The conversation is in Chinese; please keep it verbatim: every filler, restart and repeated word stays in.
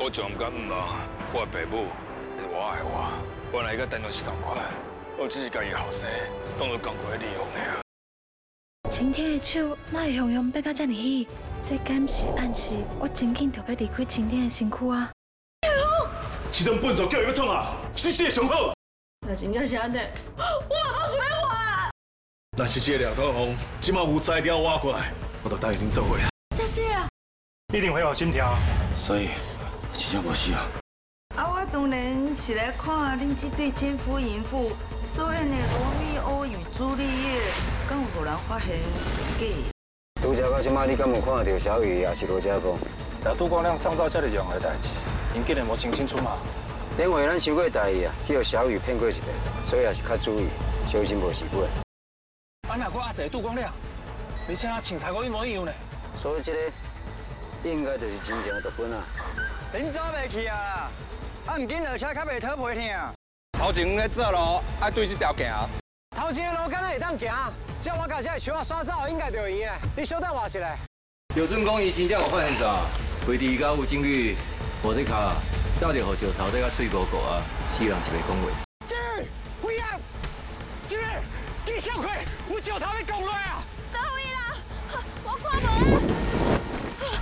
我从唔敢唔啊，我的爸母是我爱我，原来伊甲等落是同款，我只是家己后生，当作同过利用的啊。 晴天的手哪会雄雄变到这么喜？说敢是暗示我真紧就要离开晴天的身躯啊！ 这种笨手叫伊要创啊，是谢上好。 若真正是安尼，我也无想要活啊！ 若是这廖高峰即马有材料挖过来，我就答应恁做伙啦。 这是啊， 一定会有心跳。 所以，真正无死啊！ 啊，我当然是来看恁这对奸夫淫妇所演的罗密欧与朱丽叶，敢有互人发现假？ 拄则到即马，你敢有看到小雨也是罗家公？ 但杜光亮创造这么重要的代志，因竟然无清醒出马。 因为咱想过大意啊，去互小雨骗过一遍，所以也是较注意，小心无事本。 啊，哪个压制杜光亮，而且青菜我一模一样呢。 所以这个应该就是真正的毒品啊！ 恁走袂去啊！啊，唔紧，而且较袂讨皮疼。 头前咧做路，爱对这条行。 头前的路敢若会当行，只要我甲这个树仔刷走，应该就会赢的。你小等我一下。 有准讲伊真正有发现啥？规地甲吴经理无得卡，到底互石头底甲嘴糊糊啊，死人一袂讲话。 这，不要！这，你小亏，我石头要讲落啊！